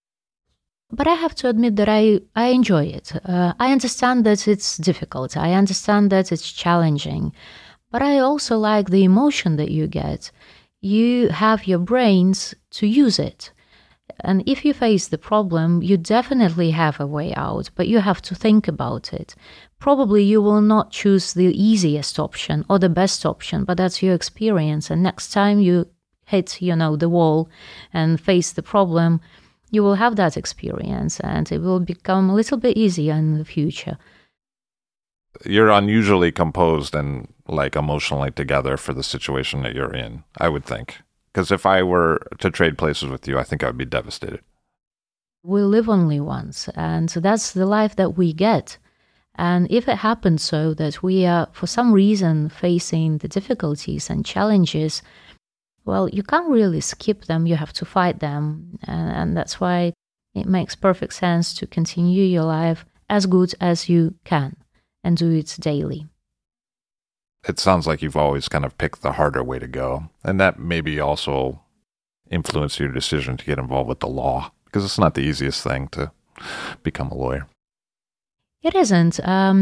Speaker 5: But I have to admit that I enjoy it. I understand that it's difficult. I understand that it's challenging. But I also like the emotion that you get. You have your brains to use it. And if you face the problem, you definitely have a way out, but you have to think about it. Probably you will not choose the easiest option or the best option, but that's your experience. And next time you hit, the wall and face the problem, you will have that experience and it will become a little bit easier in the future.
Speaker 4: You're unusually composed and emotionally together for the situation that you're in, I would think. Because if I were to trade places with you, I think I would be devastated.
Speaker 5: We live only once, and that's the life that we get. And if it happens so that we are, for some reason, facing the difficulties and challenges, well, you can't really skip them, you have to fight them. And that's why it makes perfect sense to continue your life as good as you can and do it daily.
Speaker 4: It sounds like you've always kind of picked the harder way to go. And that maybe also influenced your decision to get involved with the law, because it's not the easiest thing to become a lawyer.
Speaker 5: It isn't.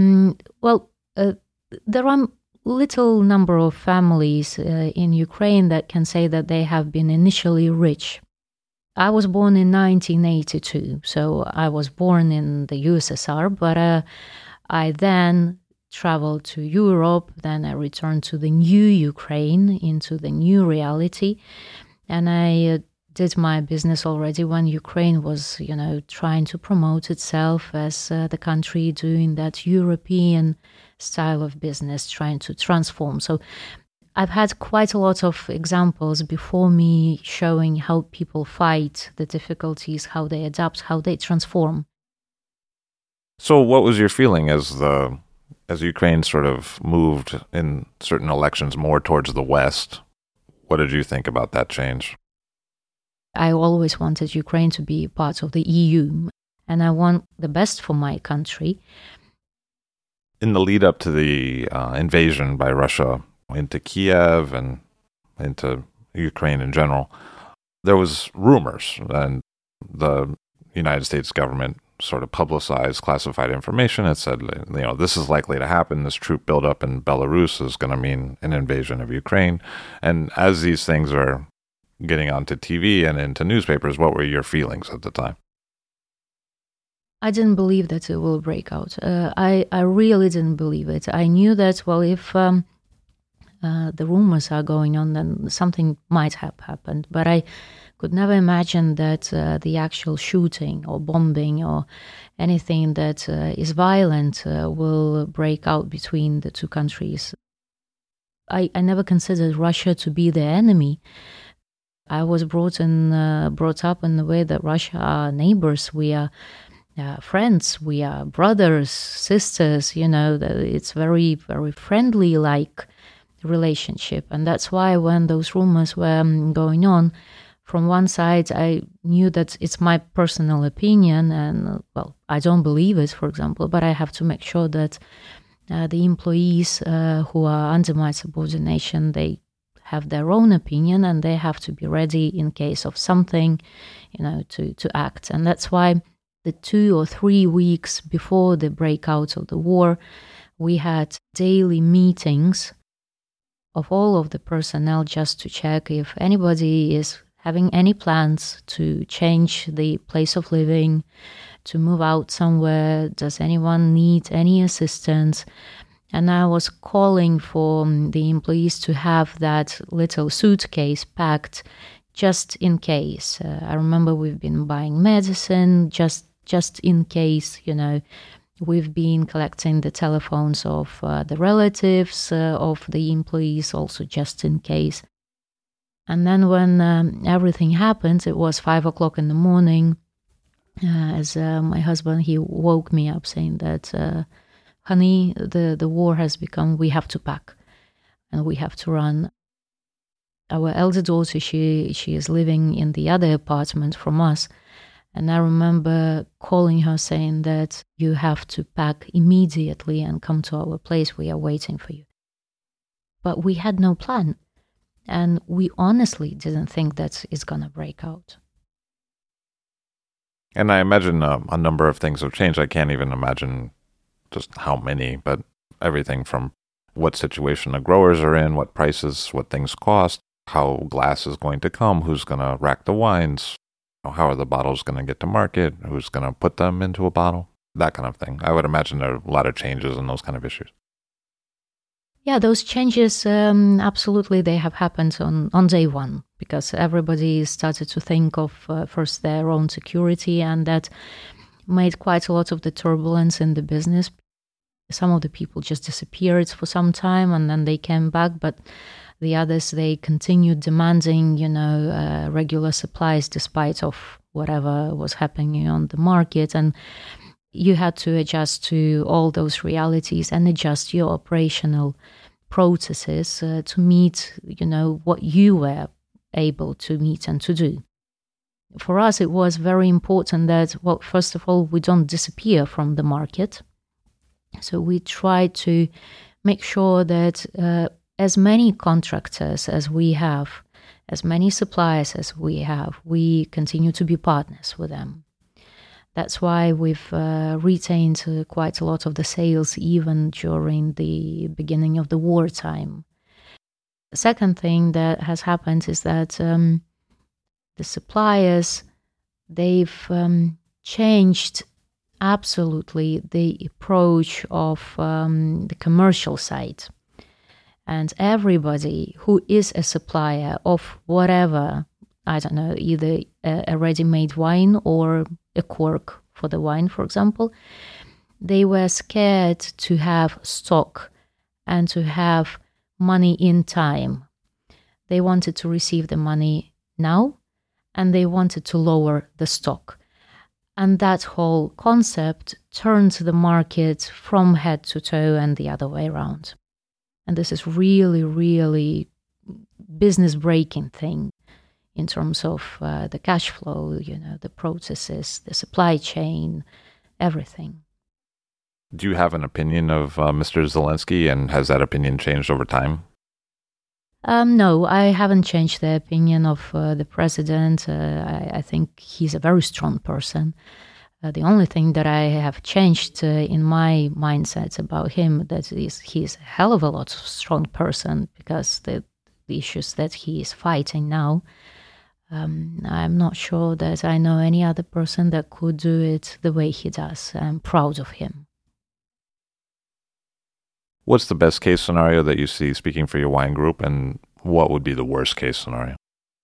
Speaker 5: There are little number of families in Ukraine that can say that they have been initially rich. I was born in 1982, so I was born in the USSR, but I then traveled to Europe, then I returned to the new Ukraine, into the new reality, and I did my business already when Ukraine was, trying to promote itself as the country doing that European style of business, trying to transform. So I've had quite a lot of examples before me showing how people fight the difficulties, how they adapt, how they transform.
Speaker 4: So what was your feeling as Ukraine sort of moved in certain elections more towards the West? What did you think about that change?
Speaker 5: I always wanted Ukraine to be part of the EU, and I want the best for my country.
Speaker 4: In the lead up to the invasion by Russia into Kiev and into Ukraine in general, there was rumors, and the United States government sort of publicized classified information. It said, this is likely to happen. This troop buildup in Belarus is going to mean an invasion of Ukraine. And as these things are getting onto TV and into newspapers, what were your feelings at the time?
Speaker 5: I didn't believe that it will break out. I really didn't believe it. I knew that, if the rumors are going on, then something might have happened. But I could never imagine that the actual shooting or bombing or anything that is violent will break out between the two countries. I never considered Russia to be the enemy. I was brought up in the way that Russia are neighbors. We are friends. We are brothers, sisters. It's very, very friendly like relationship. And that's why when those rumors were going on, from one side, I knew that it's my personal opinion, and I don't believe it, for example, but I have to make sure that the employees who are under my subordination, they have their own opinion, and they have to be ready in case of something, to act. And that's why the 2 or 3 weeks before the breakout of the war, We had daily meetings of all of the personnel just to check if anybody is having any plans to change the place of living, to move out somewhere. Does anyone need any assistance? And I was calling for the employees to have that little suitcase packed just in case. I remember we've been buying medicine just in case, We've been collecting the telephones of the relatives of the employees, also just in case. And then when everything happened, it was 5 o'clock in the morning. As my husband, he woke me up saying that, honey, the war has become, we have to pack and we have to run. Our elder daughter, she is living in the other apartment from us. And I remember calling her saying that you have to pack immediately and come to our place. We are waiting for you. But we had no plan. And we honestly didn't think that it's going to break out.
Speaker 4: And I imagine a number of things have changed. I can't even imagine just how many, but everything from what situation the growers are in, what prices, what things cost, how glass is going to come, who's going to rack the wines, how are the bottles going to get to market, who's going to put them into a bottle, that kind of thing. I would imagine there are a lot of changes in those kind of issues.
Speaker 5: Yeah, those changes, absolutely, they have happened on day one, because everybody started to think of first their own security, and that made quite a lot of the turbulence in the business. Some of the people just disappeared for some time and then they came back, but the others, they continued demanding, regular supplies despite of whatever was happening on the market. And you had to adjust to all those realities and adjust your operational processes to meet, what you were able to meet and to do. For us, it was very important that, well, first of all, we don't disappear from the market. So we try to make sure that as many contractors as we have, as many suppliers as we have, we continue to be partners with them. That's why we've retained quite a lot of the sales even during the beginning of the wartime. The second thing that has happened is that the suppliers, they've changed absolutely the approach of the commercial side. And everybody who is a supplier of whatever, I don't know, either a ready-made wine or a cork for the wine, for example, they were scared to have stock and to have money in time. They wanted to receive the money now, and they wanted to lower the stock. And that whole concept turned the market from head to toe and the other way around. And this is really, really business-breaking thing in terms of the cash flow, the processes, the supply chain, everything.
Speaker 4: Do you have an opinion of Mr. Zelensky, and has that opinion changed over time?
Speaker 5: No, I haven't changed the opinion of the president. I think he's a very strong person. The only thing that I have changed in my mindset about him, that is, he's a hell of a lot of strong person, because the issues that he is fighting now, I'm not sure that I know any other person that could do it the way he does. I'm proud of him.
Speaker 4: What's the best case scenario that you see speaking for your wine group, and what would be the worst case scenario?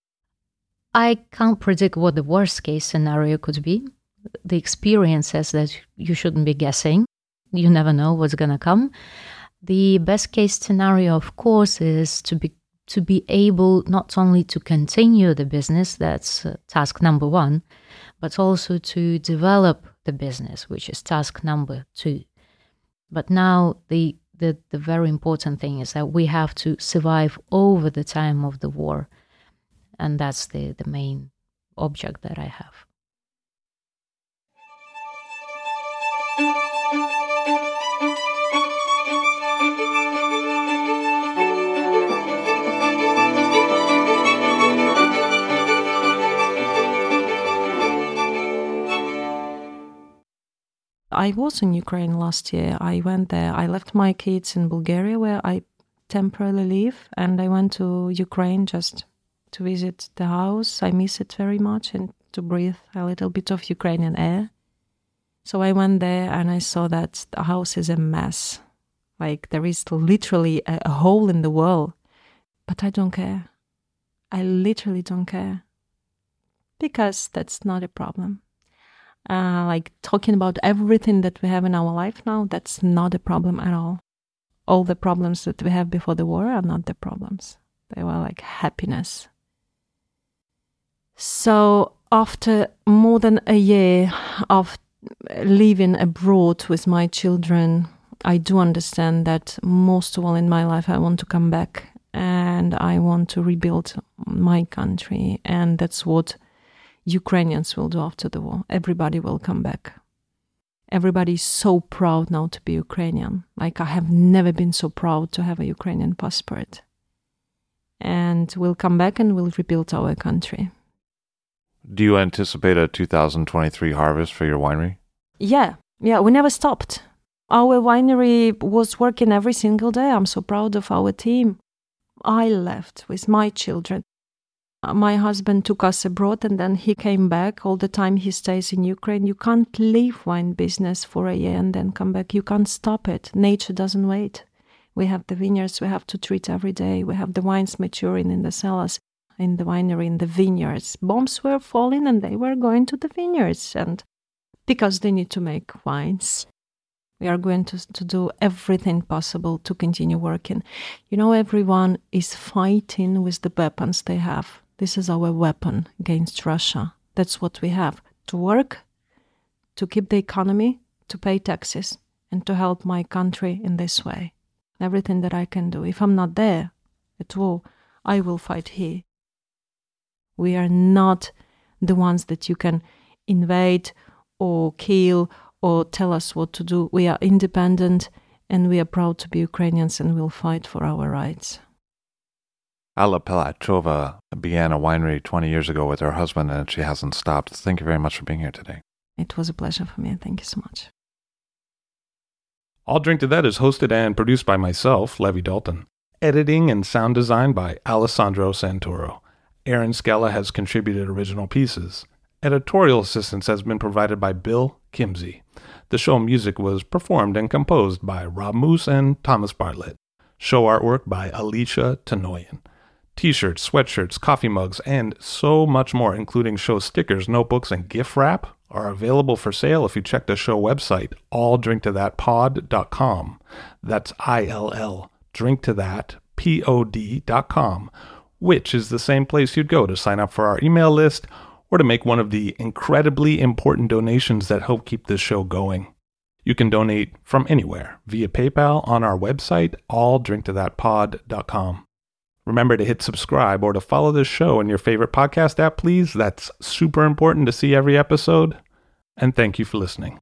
Speaker 5: I can't predict what the worst case scenario could be. The experience says that you shouldn't be guessing. You never know what's going to come. The best case scenario, of course, is to be able not only to continue the business, that's task number one, but also to develop the business, which is task number two. But now the very important thing is that we have to survive over the time of the war. And that's the main object that I have.
Speaker 2: I was in Ukraine last year. I went there. I left my kids in Bulgaria, where I temporarily live, and I went to Ukraine just to visit the house. I miss it very much, and to breathe a little bit of Ukrainian air. So I went there and I saw that the house is a mess. Like there is literally a hole in the wall. But I don't care. I literally don't care. Because that's not a problem. Like talking about everything that we have in our life now, that's not a problem at all. All the problems that we have before the war are not the problems. They were like happiness. So after more than a year of living abroad with my children, I do understand that most of all in my life I want to come back and I want to rebuild my country. And that's what Ukrainians will do after the war. Everybody will come back. Everybody is so proud now to be Ukrainian. Like I have never been so proud to have a Ukrainian passport. And we'll come back and we'll rebuild our country.
Speaker 4: Do you anticipate a 2023 harvest for your winery?
Speaker 2: Yeah, we never stopped. Our winery was working every single day. I'm so proud of our team. I left with my children. My husband took us abroad and then he came back. All the time he stays in Ukraine. You can't leave wine business for a year and then come back. You can't stop it. Nature doesn't wait. We have the vineyards we have to treat every day. We have the wines maturing in the cellars, in the winery, in the vineyards. Bombs were falling and they were going to the vineyards. And because they need to make wines, we are going to do everything possible to continue working. You know, everyone is fighting with the weapons they have. This is our weapon against Russia. That's what we have. To work, to keep the economy, to pay taxes, and to help my country in this way. Everything that I can do. If I'm not there at all, I will fight here. We are not the ones that you can invade or kill or tell us what to do. We are independent and we are proud to be Ukrainians and we'll fight for our rights.
Speaker 4: Alla Pelachova began a winery 20 years ago with her husband and she hasn't stopped. Thank you very much for being here today.
Speaker 2: It was a pleasure for me. Thank you so much.
Speaker 1: I'll Drink to That is hosted and produced by myself, Levi Dalton. Editing and sound design by Alessandro Santoro. Aaron Skella has contributed original pieces. Editorial assistance has been provided by Bill Kimsey. The show music was performed and composed by Rob Moose and Thomas Bartlett. Show artwork by Alicia Tenoyan. T-shirts, sweatshirts, coffee mugs, and so much more, including show stickers, notebooks, and gift wrap, are available for sale if you check the show website, alldrinktothatpod.com. That's ILL, drinktothatpod.com, which is the same place you'd go to sign up for our email list or to make one of the incredibly important donations that help keep this show going. You can donate from anywhere via PayPal on our website, alldrinktothatpod.com. Remember to hit subscribe or to follow this show in your favorite podcast app, please. That's super important to see every episode. And thank you for listening.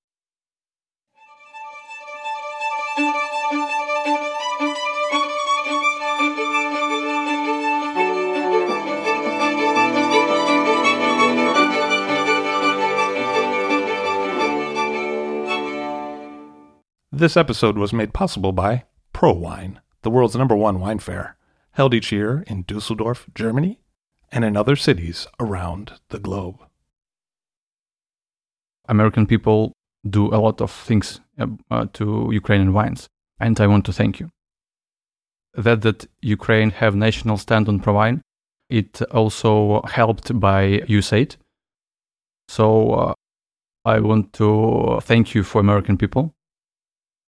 Speaker 1: This episode was made possible by ProWine, the world's #1 wine fair, held each year in Dusseldorf, Germany, and in other cities around the globe.
Speaker 3: American people do a lot of things to Ukrainian wines, and I want to thank you. That Ukraine have national stand on ProWine, it also helped by USAID. So I want to thank you for American people.